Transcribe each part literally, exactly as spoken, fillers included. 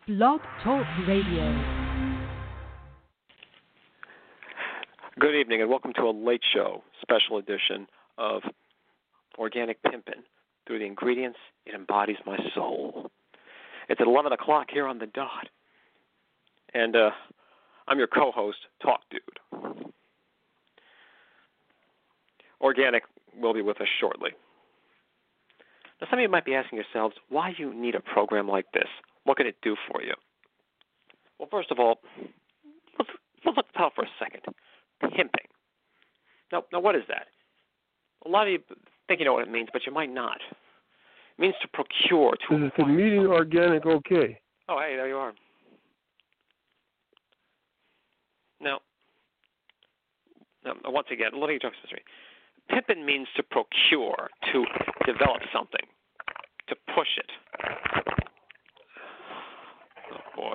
Blog Talk Radio. Good evening and welcome to a late show special edition of Organic Pimpin'. Through the ingredients, it embodies my soul. It's at eleven o'clock here on the dot. And uh, I'm your co-host, Talk Dude. Organic will be with us shortly. Now, some of you might be asking yourselves, why you need a program like this? What can it do for you? Well, first of all, let's, let's look at it for a second. Pimping. Now, now, what is that? A lot of you think you know what it means, but you might not. It means to procure. To this is Comedian Organic OK. Oh, hey, there you are. Now, now once again, let me talk to me. Pimping means to procure, to develop something, to push it. Oh, boy.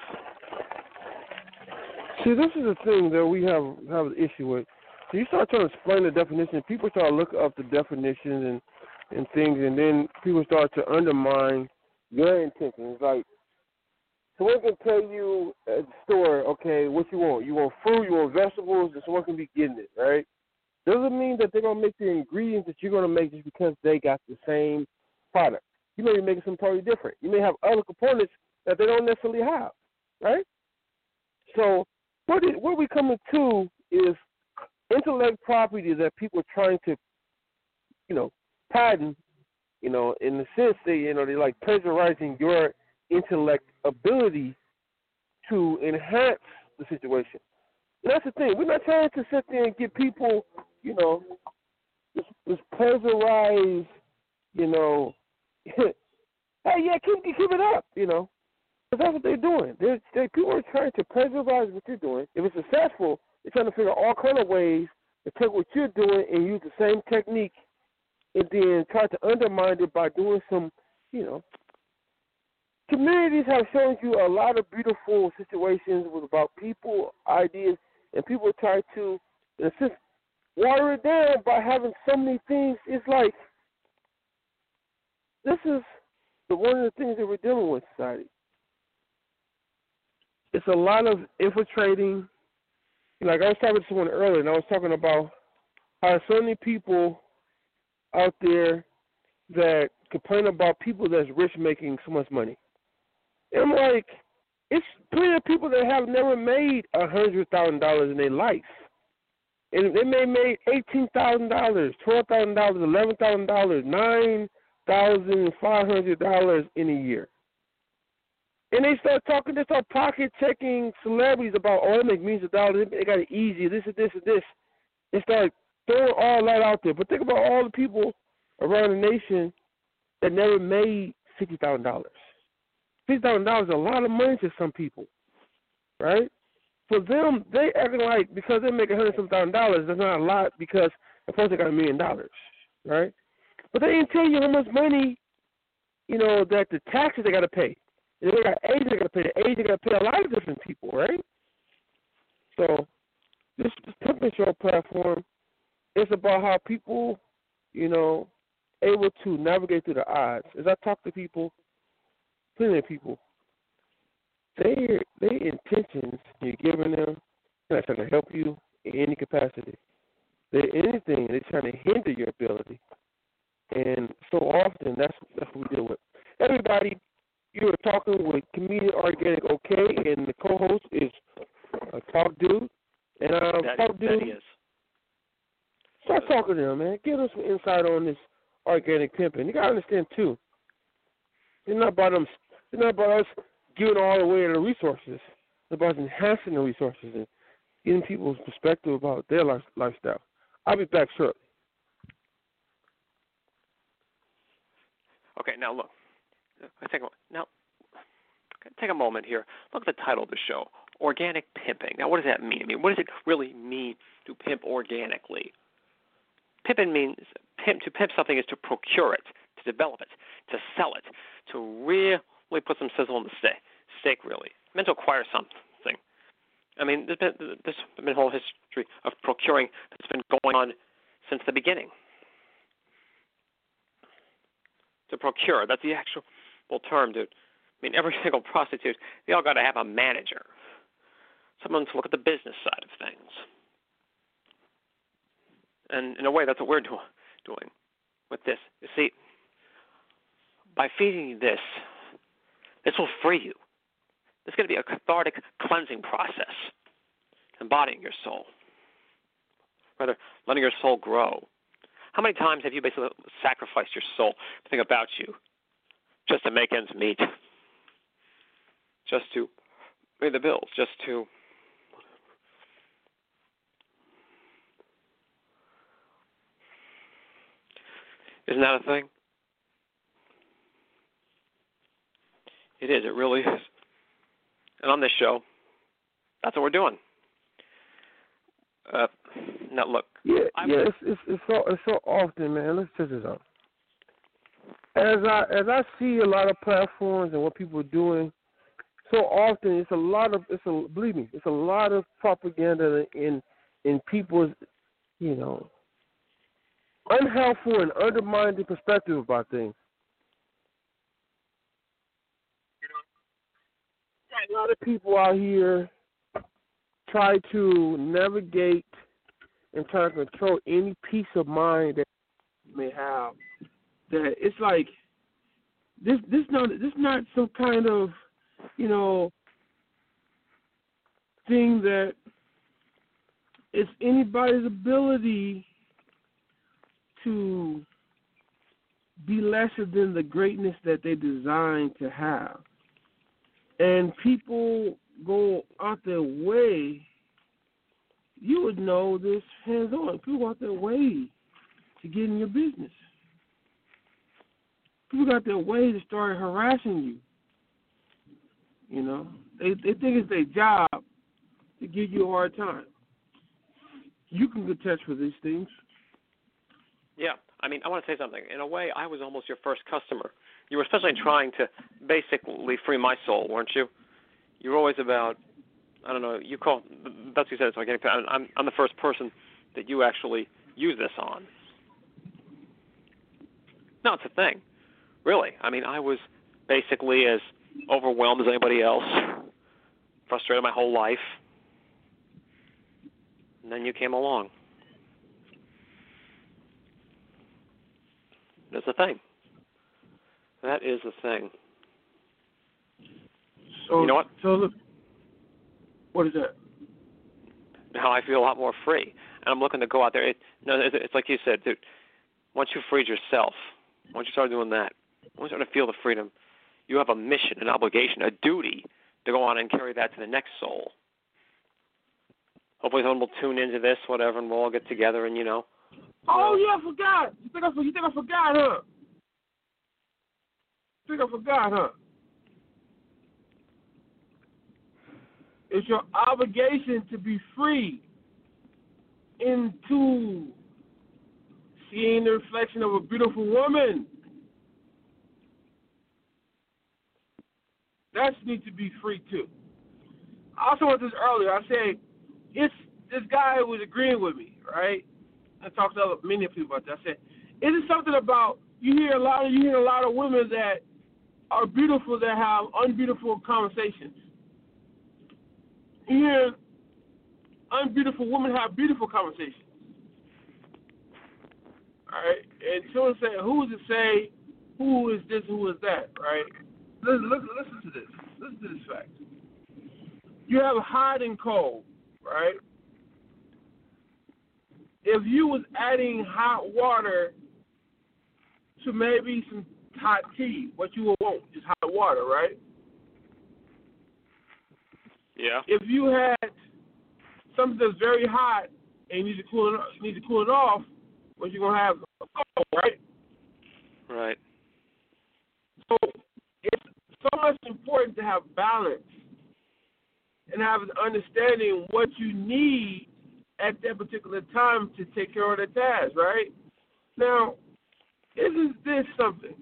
See, this is the thing that we have have an issue with. So you start trying to explain the definition, people start looking up the definitions and, and things, and then people start to undermine your intentions. Like, someone can tell you at the store, okay, what you want. You want fruit, you want vegetables, and someone can be getting it, right? Doesn't mean that they're going to make the ingredients that you're going to make just because they got the same product. You may be making something totally different. You may have other components that they don't necessarily have, right? So what, it, what we're coming to is intellect property that people are trying to, you know, patent, you know, in the sense that, you know, they're like plagiarizing your intellect ability to enhance the situation. And that's the thing. We're not trying to sit there and get people, you know, just, just plagiarize, you know, hey, yeah, keep, keep it up, you know. Because that's what they're doing. They're, they people are trying to plagiarize what you're doing. If it's successful, they're trying to figure out all kind of ways to take what you're doing and use the same technique and then try to undermine it by doing some, you know. Communities have shown you a lot of beautiful situations with about people, ideas, and people try to, in a sense, water it down by having so many things. It's like, this is the, one of the things that we're dealing with in society. It's a lot of infiltrating. Like I was talking to someone earlier, and I was talking about how so many people out there that complain about people that's rich making so much money. And I'm like, it's plenty of people that have never made a hundred thousand dollars in their life, and they may make eighteen thousand dollars, twelve thousand dollars, eleven thousand dollars, nine thousand five hundred dollars in a year. And they start talking, they start pocket checking celebrities about, oh, they make millions of dollars, they got it easy, this and this and this. They start throwing all that out there. But think about all the people around the nation that never made fifty thousand dollars. fifty thousand dollars is a lot of money to some people, right? For them, they acting like because they make one hundred some thousand dollars, that's not a lot because the person got a million dollars, right? But they didn't tell you how much money, you know, that the taxes they got to pay. They got age they got to pay. The age they got to pay a lot of different people, right? So this, this Pimpin' Show platform is about how people, you know, able to navigate through the odds. As I talk to people, plenty of people, their their intentions you're giving them, they're not trying to help you in any capacity. They're anything, they're trying to hinder your ability. And so often that's that's what we deal with. Everybody, you are talking with Comedian Organic OK, and the co-host is uh, Talk Dude. And uh, that, Talk Dude, that is. Start talking to them, man. Give them some insight on this organic pimping. You gotta understand too. It's not about them. It's not about us giving all away the resources. It's about enhancing the resources and getting people's perspective about their life, lifestyle. I'll be back shortly. Okay, now look. Take a, now, take a moment here. Look at the title of the show, Organic Pimping. Now, what does that mean? I mean, what does it really mean to pimp organically? Pimping means pimp, to pimp something is to procure it, to develop it, to sell it, to really put some sizzle on the steak, steak really. It's meant to acquire something. I mean, there's been, there's been a whole history of procuring that's been going on since the beginning. To procure, that's the actual term, to mean, every single prostitute, they all got to have a manager, someone to look at the business side of things. And in a way, that's what we're do- doing with this. You see, by feeding you this, this will free you. This is going to be a cathartic cleansing process, embodying your soul, rather letting your soul grow. How many times have you basically sacrificed your soul to think about you just to make ends meet, just to pay the bills, just to Isn't that a thing? It is. It really is. And on this show, that's what we're doing. Uh, now, look. Yeah, I'm, yeah. It's, it's it's so it's so often, man. Let's check this out. As I as I see a lot of platforms and what people are doing, so often it's a lot of it's a believe me, it's a lot of propaganda in in people's, you know, unhelpful and undermining perspective about things. You know, a lot of people out here try to navigate and try to control any peace of mind that you may have. That it's like this this not this not some kind of, you know, thing that it's anybody's ability to be lesser than the greatness that they designed to have. And people go out their way, you would know this hands-on, people go out their way to get in your business. People go out their way to start harassing you. You know, they they think it's their job to give you a hard time. You can attest for these things. Yeah, I mean, I want to say something. In a way, I was almost your first customer. You were especially trying to basically free my soul, weren't you? You were always about, I don't know, you call, that's what you said, it's organic. I'm, I'm the first person that you actually use this on. No, it's a thing. Really. I mean, I was basically as overwhelmed as anybody else, frustrated my whole life. And then you came along. That's the thing. That is the thing. So, you know what? So look, what is that? Now I feel a lot more free, and I'm looking to go out there. It, no, it's, it's like you said, dude. Once you freed yourself, once you start doing that, once you start to feel the freedom, you have a mission, an obligation, a duty to go on and carry that to the next soul. Hopefully someone will tune into this, whatever, and we'll all get together and, you know. Oh, yeah, I forgot. You think I, you think I forgot, huh? You think I forgot, huh? It's your obligation to be free into seeing the reflection of a beautiful woman. That needs to be free, too. I also went this earlier. I said, it's this guy who was agreeing with me, right? I talked to other, many people about that. I said, is it something about, you hear a lot of, you hear a lot of women that are beautiful that have unbeautiful conversations. You hear unbeautiful women have beautiful conversations. All right? And someone say, who is to say who is this, who is that, right? Listen, listen, listen to this. Listen to this fact. You have hot and cold, right? If you was adding hot water to maybe some hot tea, what you would want is hot water, right? Yeah. If you had something that's very hot and you need to cool it, you need to cool it off, what you're gonna have cold, right? Right. So it's so much important to have balance and have an understanding what you need at that particular time to take care of the task, right? Now, isn't this something?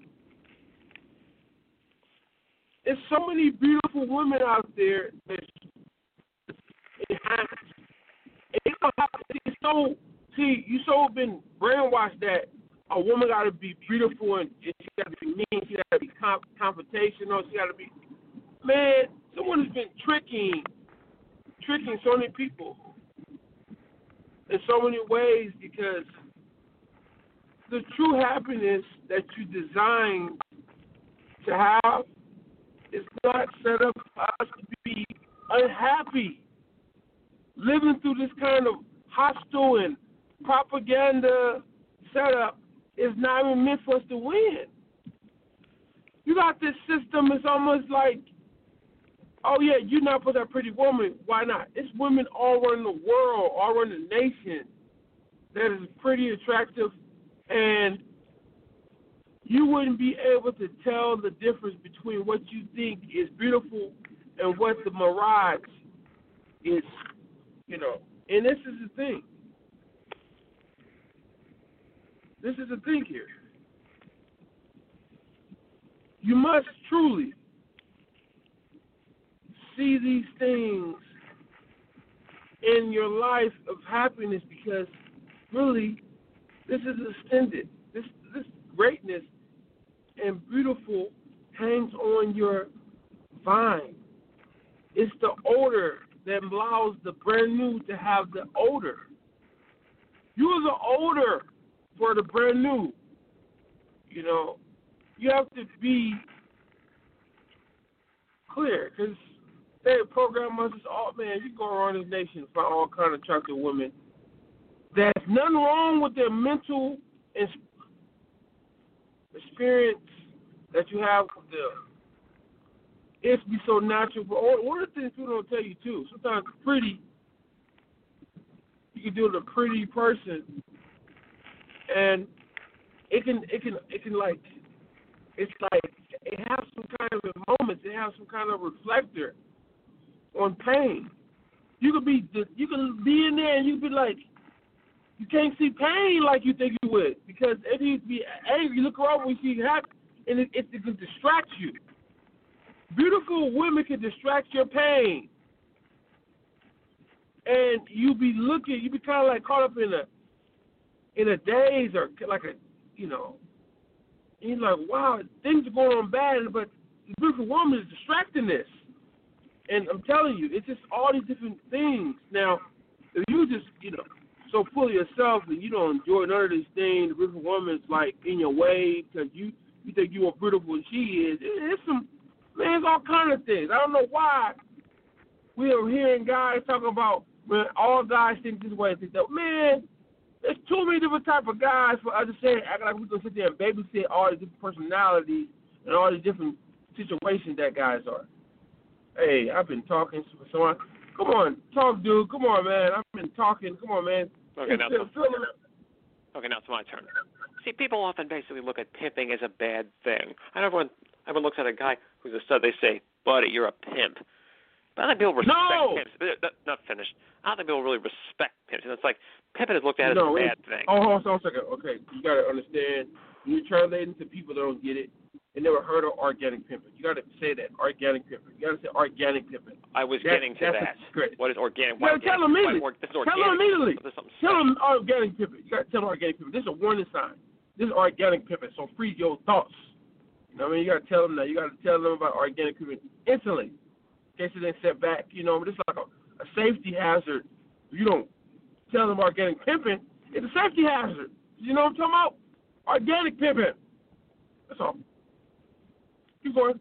There's so many beautiful women out there that enhance. And you know how it's so, see, you so been brainwashed that a woman got to be beautiful and she got to be mean, she got to be comp- confrontational, she got to be. man, someone has been tricking, tricking so many people in so many ways because the true happiness that you designed to have is not set up for us to be unhappy. Living through this kind of hostile and propaganda setup is not even meant for us to win. You got this system, it's almost like, oh yeah, you're not for that pretty woman. Why not? It's women all around the world, all around the nation that is pretty attractive, and you wouldn't be able to tell the difference between what you think is beautiful and what the mirage is, you know. And this is the thing. This is the thing here. You must truly see these things in your life of happiness because really this is extended. This this greatness and beautiful hangs on your vine. It's the odor that allows the brand new to have the odor. You are the odor for the brand new. You know, you have to be clear because they program us as all, man, you go around this nation and find all kind of attractive women. There's nothing wrong with their mental experience that you have with them. It's be so natural. But one of the things people don't tell you too, sometimes pretty, you can deal with a pretty person, and it can, it can, it can like, it's like it has some kind of moments. It has some kind of reflector on pain. You could be, you can be in there and you be like, you can't see pain like you think you would because if you be angry, you look around when you see happy, and it, it, it can distract you. Beautiful women can distract your pain, and you be looking, you be kind of like caught up in a in a daze or like a, you know, and you're like, wow, things are going on bad, but the beautiful woman is distracting this. And I'm telling you, it's just all these different things. Now, if you just, you know, so full of yourself and you don't enjoy none of these things, the beautiful woman's like in your way because you, you think you're beautiful and she is. It's some, man, it's all kind of things. I don't know why we are hearing guys talking about, man, all guys think this way, think that. Man, there's too many different type of guys for us to say, act like we're going to sit there and babysit all these different personalities and all these different situations that guys are. Hey, I've been talking to someone. Come on, talk, dude. Come on, man. I've been talking. Come on, man. Okay, now, so, okay, now it's my turn. See, people often basically look at pimping as a bad thing. And everyone, everyone looks at a guy who's a stud. They say, buddy, you're a pimp. But I don't think people respect no! pimps. Not finished. I don't think people really respect pimps. And it's like pimping is looked at no, as a bad thing. Oh, hold on a second. Okay, you got to understand. When you're translating to people that don't get it, they never heard of organic pimping. You got to say that, organic pimping. You got to say organic pimping. I was that, getting to that. What is organic? You got to tell them immediately. Why, this is tell them immediately. Tell them special. organic pimping. You got to tell them organic pimping. This is a warning sign. This is organic pimping, so free your thoughts. You know what I mean? You got to tell them that. You got to tell them about organic pimping instantly. In case they set back, you know, it's like a, a safety hazard. If you don't tell them organic pimping, it's a safety hazard. You know what I'm talking about? Organic pimping. That's all. Keep going.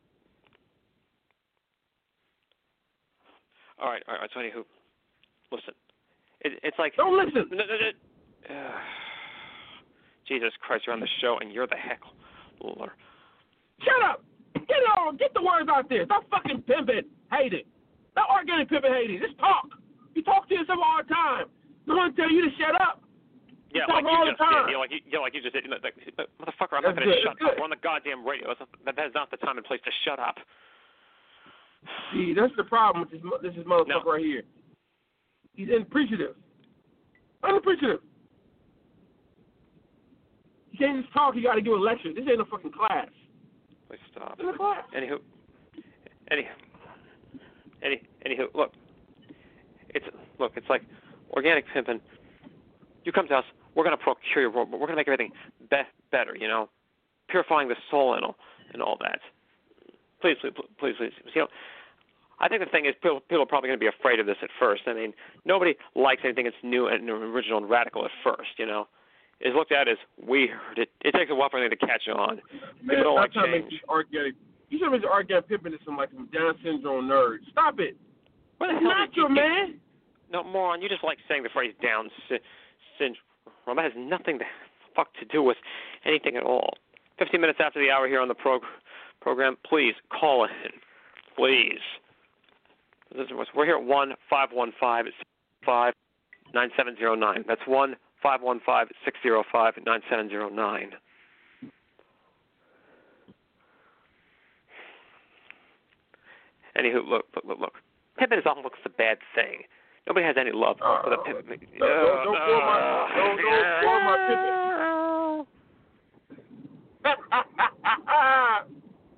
All right, all right. So anywho, listen. It, it's like don't listen. No, no, no. Uh, Jesus Christ, you're on the show and you're the heckler. Shut up. Get it on. Get the words out there. Stop fucking pimping. Hate it. Stop organic pimping. Hate it. Just talk. You talk to yourself all the time. No one tell you to shut up. You yeah, talk like all you the just time. did. You know, like you, you know, like you just did. You know, like, motherfucker, I'm That's not going to shut good. up. We're on the goddamn radio. That's not, that is not the time and place to shut up. See, that's the problem with this, this is motherfucker no. right here. He's unappreciative. Unappreciative. You can't just talk. You got to give a lecture. This ain't a fucking class. Please stop. It's a class. Anywho, any, any, anywho, look, it's look, it's like organic pimping. You come to us, we're going to procure your, we're going to make everything be- better, you know, purifying the soul and all, and all that. please, please, please, please. You know, I think the thing is people, people are probably going to be afraid of this at first. I mean, nobody likes anything that's new and original and radical at first, you know. It's looked at as weird. It, it takes a while for anything to catch on. Man, people don't like trying change. To make organic, you should make the organic pimping to some like some Down syndrome nerd. Stop it. What the It's hell not did you your get? man. No, moron, you just like saying the phrase Down sy- syndrome. That has nothing to fuck to do with anything at all. Fifteen minutes after the hour here on the prog- program, please call in. Please. We're here at one five one five six five nine seven zero nine. That's one five one five six zero five nine seven zero nine. Anywho, look, look, look, look. Pimping is often looks a bad thing. Nobody has any love Uh, for the pimp. Don't, don't, don't spoil my, don't, don't spoil my pimping.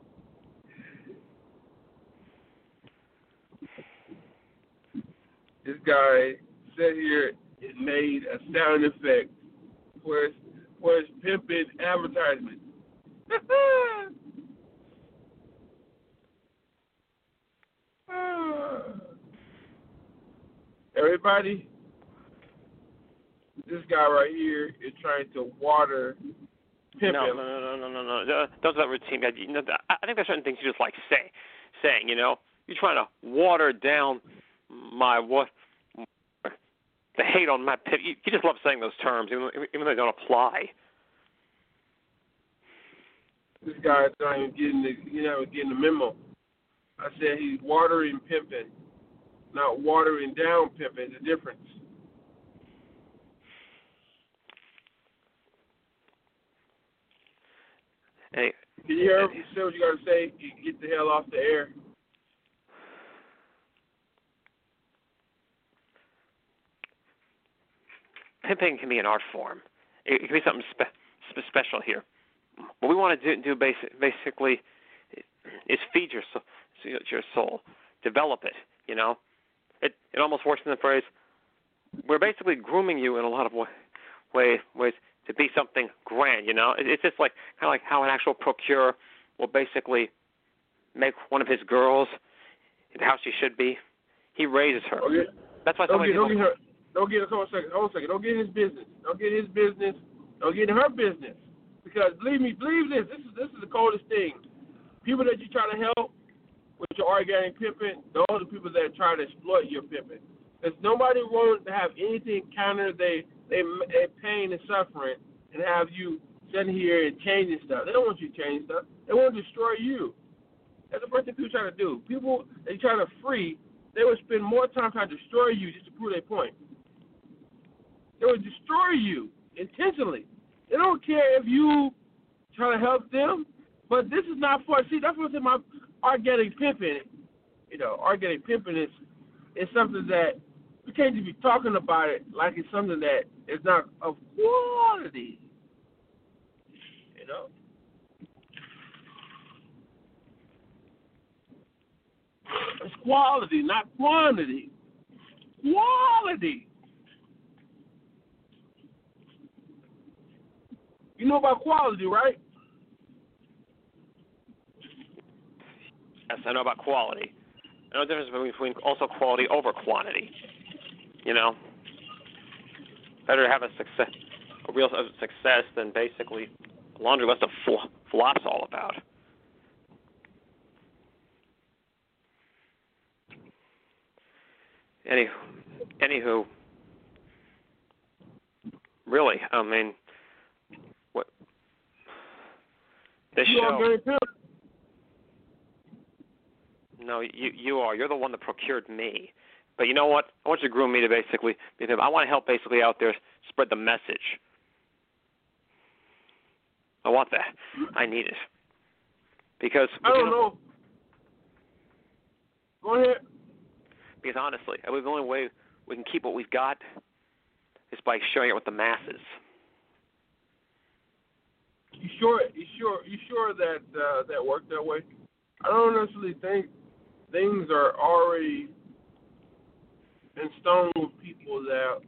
This guy sat here and made a sound effect for his, for his pimping advertisement. Everybody, this guy right here is trying to water pimping. No, no, no, no, no, no, no. Those are routine guys. You know, I think there's certain things you just like say, saying. You know, you're trying to water down my what, the hate on my pimp. You, you just love saying those terms, even, even though they don't apply. This guy's not even getting the, you know, getting the memo. I said he's watering pimping, not watering down pimping. The difference. Hey, Can you hear him? You say what you got to say. You get the hell off the air. Pimping can be an art form. It, it can be something spe- spe- special here. What we want to do, do basic, basically is feed your soul, your soul, develop it. You know, it it almost works in the phrase. We're basically grooming you in a lot of way, way, ways to be something grand. You know, it, it's just like kind of like how an actual procureur will basically make one of his girls how she should be. He raises her. Okay. That's why so Don't many get, people. don't get her. Don't get. Hold on a second. Hold on a second. Don't get in his business. Don't get in his business. Don't get in her business. Because believe me, believe this. This is this is the coldest thing. People that you try to help with your organic pimping, those are the people that try to exploit your pimping. Because nobody wants to have anything counter they they they pain and suffering and have you sitting here and changing stuff. They don't want you to change stuff. They want to destroy you. That's the first thing people try to do. People they try to free. They would spend more time trying to destroy you just to prove their point. They would destroy you intentionally. They don't care if you try to help them, but this is not for, see, that's what's in my organic pimping. You know, organic pimping is, is something that we can't just be talking about it like it's something that is not of quality. You know? It's quality, not quantity. Quality. You know about quality, right? Yes, I know about quality. I know the difference between also quality over quantity. You know, better to have a success, a real success than basically a laundry list of fl- flops all about. Any, anywho, really, I mean, what this You show? are very pimp. No, you you are. You're the one that procured me. But you know what? I want you to groom me to basically, because I want to help basically out there spread the message. I want that. I need it. Because I don't you know, know. Go ahead. Because honestly, I believe the only way we can keep what we've got is by sharing it with the masses. You sure? You sure? You sure that uh, that worked that way? I don't necessarily think things are already in stone with people that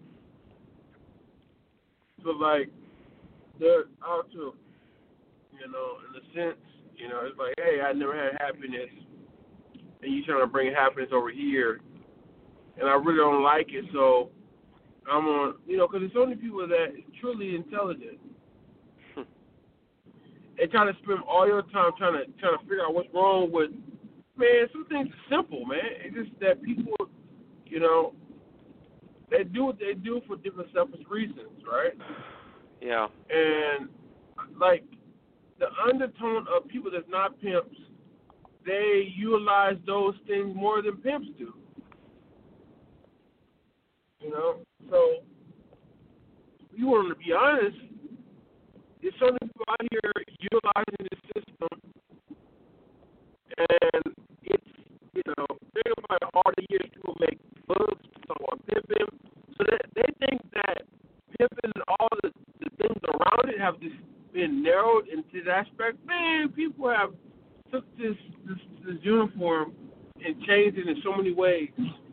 feel like they're out to, you know, in a sense, You know, it's like, hey, I never had happiness, and you trying to bring happiness over here, and I really don't like it, so I'm on, you know, because there's only people that are truly intelligent. They try to spend all your time trying to trying to figure out what's wrong with, man, some things are simple, man. It's just that people, you know, they do what they do for different selfish reasons, right? Yeah. And, like, the undertone of people that's not pimps, they utilize those things more than pimps do. You know? So, if you want to be honest, there's so many people out here utilizing the system, and it's, you know, think about all the years people make books, talk about pimping, so that they think that pimping and all the, the things around it have just been narrowed into that aspect. Man, people have took this, this, this uniform and changed it in so many ways.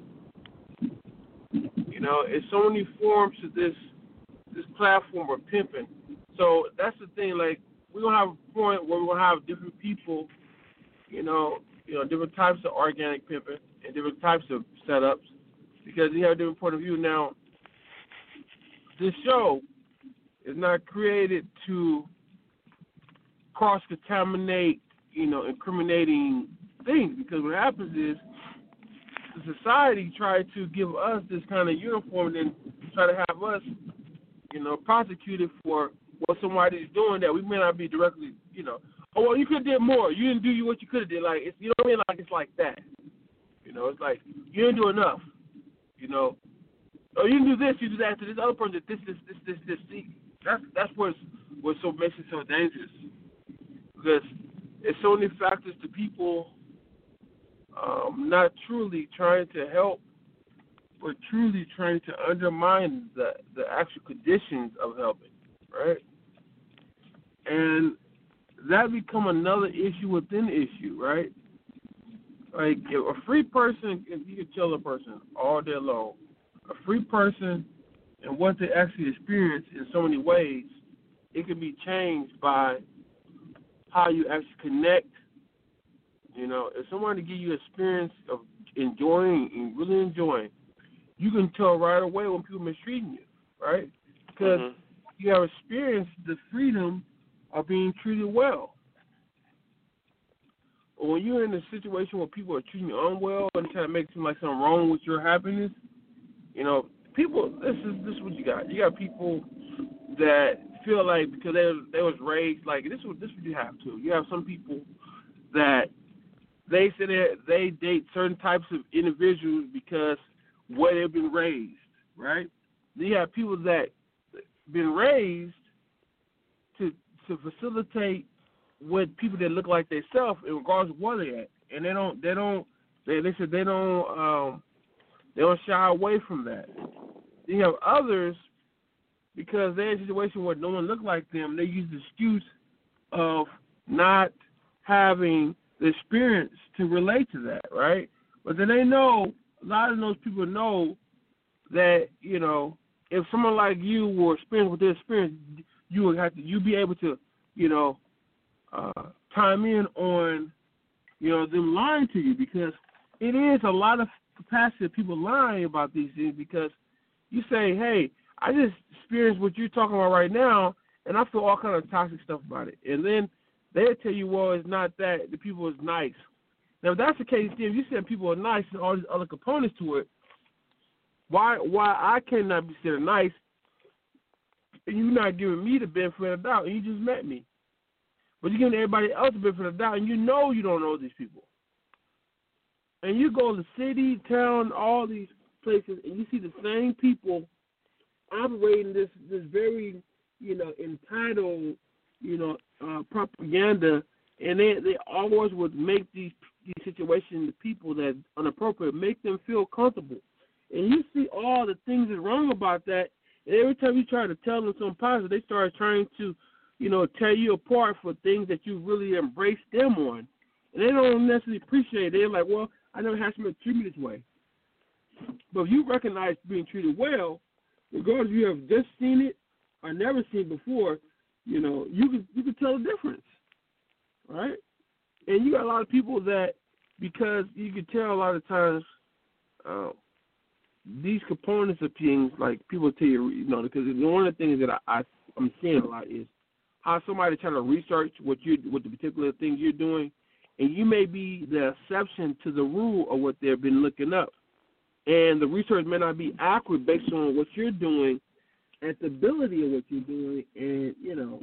You know, it's so many forms to this this platform of pimping. So that's the thing. Like, we're gonna have a point where we're gonna have different people, you know, you know, different types of organic pimping and different types of setups, because you have a different point of view. Now, this show is not created to cross-contaminate, you know, incriminating things, because what happens is the society tried to give us this kind of uniform and try to have us, you know, prosecuted for what somebody's doing that we may not be directly, you know, oh, well, you could have did more. You didn't do what you could have did. Like, it's, you know what I mean? Like, it's like that. You know, it's like, you didn't do enough. You know, oh, you didn't do this, you do that to this other person, this, this, this, this, this. See, that's, that's what's, what so makes it so dangerous. Because it's so many factors to people um, not truly trying to help, but truly trying to undermine the, the actual conditions of helping, right? And that become another issue within the issue, right? Like, if a free person, if you can tell a person all day long, a free person and what they actually experience in so many ways, it can be changed by how you actually connect. You know, if someone to give you experience of enjoying and really enjoying, you can tell right away when people mistreating you, right? Because mm-hmm. you have experienced the freedom of being treated well. Or when you're in a situation where people are treating you unwell and trying to make it seem like something wrong with your happiness, you know, people, this is this is what you got. You got people that feel like because they they was raised like this. Is this is what you have to. You have some people that they say that they date certain types of individuals because where they've been raised, right? Then you have people that been raised to to facilitate with people that look like themselves in regards to where they're at, and they don't they don't they they said they don't um, they don't shy away from that. Then you have others because they're in a situation where no one look like them. They use the excuse of not having the experience to relate to that, right? But then they know, a lot of those people know that, you know, if someone like you were experienced with their experience, you would have to, you be able to, you know, uh, time in on, you know, them lying to you, because it is a lot of capacity of people lying about these things, because you say, hey, I just experienced what you're talking about right now, and I feel all kind of toxic stuff about it. And then they'll tell you, well, it's not that. The people is nice. Now, if that's the case, then if you said people are nice and all these other components to it, why why I cannot be said nice and you're not giving me the benefit of the doubt and you just met me? But you're giving everybody else the benefit of the doubt and you know you don't know these people. And you go to city, town, all these places, and you see the same people operating this this very, you know, entitled, you know, uh, propaganda, and they they always would make these these situations, the people that inappropriate, make them feel comfortable. And you see all the things that's wrong about that, and every time you try to tell them something positive, they start trying to, you know, tear you apart for things that you really embraced them on. And they don't necessarily appreciate it. They're like, well, I never had somebody treat me this way. But if you recognize being treated well, regardless if you have just seen it or never seen it before, you know, you can you can tell the difference, right? And you got a lot of people that, because you can tell a lot of times, uh, these components of things, like people tell you, you know, because one of the things that I, I I'm seeing a lot is how somebody trying to research what you what the particular things you're doing, and you may be the exception to the rule of what they've been looking up, and the research may not be accurate based on what you're doing and the ability of what you're doing, and you know.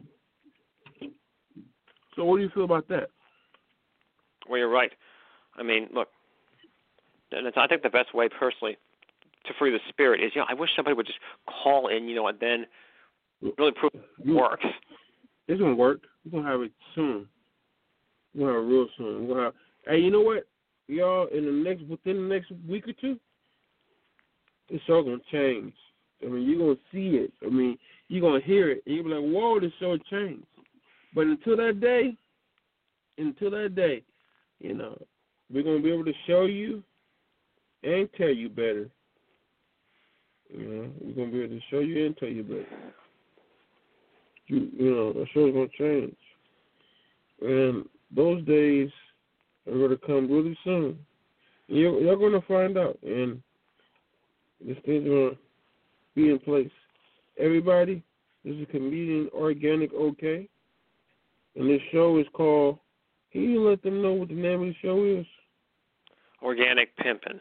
So what do you feel about that? Well, you're right. I mean, look, and it's, I think the best way personally to free the spirit is, you know, I wish somebody would just call in, you know, and then really prove it works. It's gonna work. We're gonna have it soon. We're gonna have it real soon. We're gonna have, hey, you know what, y'all? In the next within the next week or two, this show gonna change. I mean, you're gonna see it. I mean, you're gonna hear it, and you'll be like, "Whoa, this show changed." But until that day, until that day, you know, we're gonna be able to show you and tell you better. You know, we're gonna be able to show you and tell you better. You, you know, the show's gonna change, and those days are gonna come really soon. You're, you're gonna find out, and this thing's gonna be in place. Everybody, this is Comedian Organic OK, and this show is called. Can you let them know what the name of the show is? Organic Pimpin'.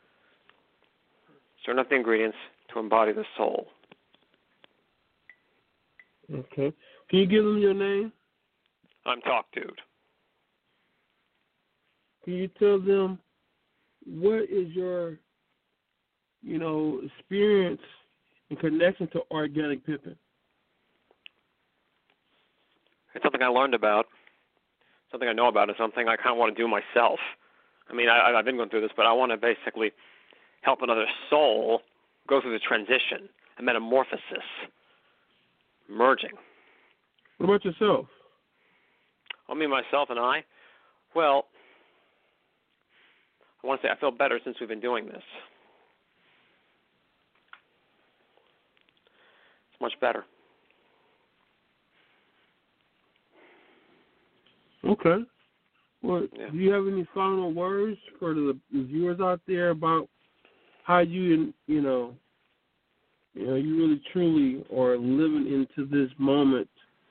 Stir up the ingredients to embody the soul. Okay. Can you give them your name? I'm Talk Dude. Can you tell them what is your, you know, experience and connection to organic pimping? It's something I learned about, something I know about, and something I kind of want to do myself. I mean, I, I've been going through this, but I want to basically help another soul go through the transition, a metamorphosis, merging. What about yourself? I mean, myself and I, well, I want to say I feel better since we've been doing this. It's much better. Okay. Well, Yeah. Do you have any final words for the viewers out there about how you, you know, you know, you really truly are living into this moment?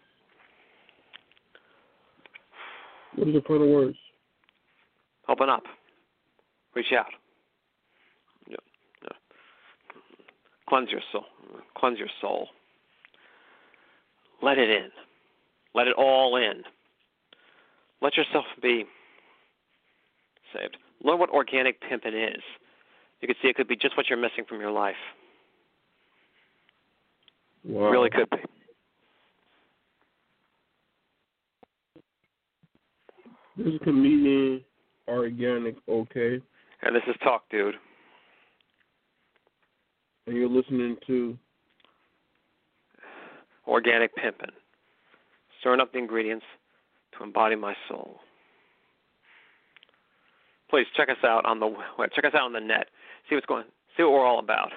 What are the final words? Open up. Reach out. Yeah. Yeah. Cleanse your soul. Cleanse your soul. Let it in. Let it all in. Let yourself be saved. Learn what organic pimping is. You can see it could be just what you're missing from your life. Wow. It really could be. This is Comedian Organic OK, And this is Talk Dude. and you're listening to Organic Pimpin'. Stirring up the ingredients to embody my soul. Please check us out on the web. Check us out on the net. See what's going. See what we're all about.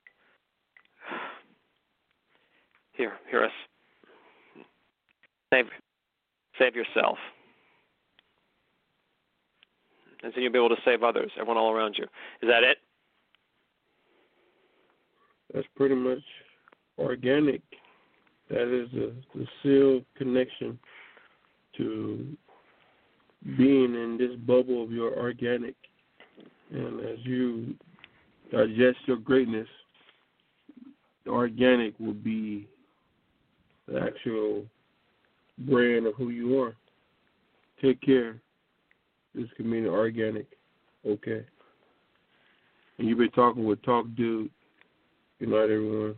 Hear, hear us. Save, save yourself, and so you'll be able to save others, everyone all around you. Is that it? That's pretty much organic. That is the, the sealed connection to being in this bubble of your organic. And as you digest your greatness, the organic will be the actual brand of who you are. Take care. This Comedian Organic OK. And you've been talking with Talk Dude. Good night, everyone.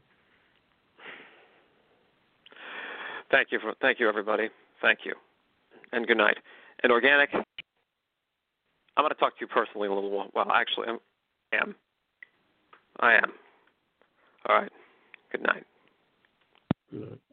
Thank you for. Thank you, everybody. Thank you, and good night. And Organic, I'm going to talk to you personally a little while. Well, actually, I am. I am. All right. Good night. Good night.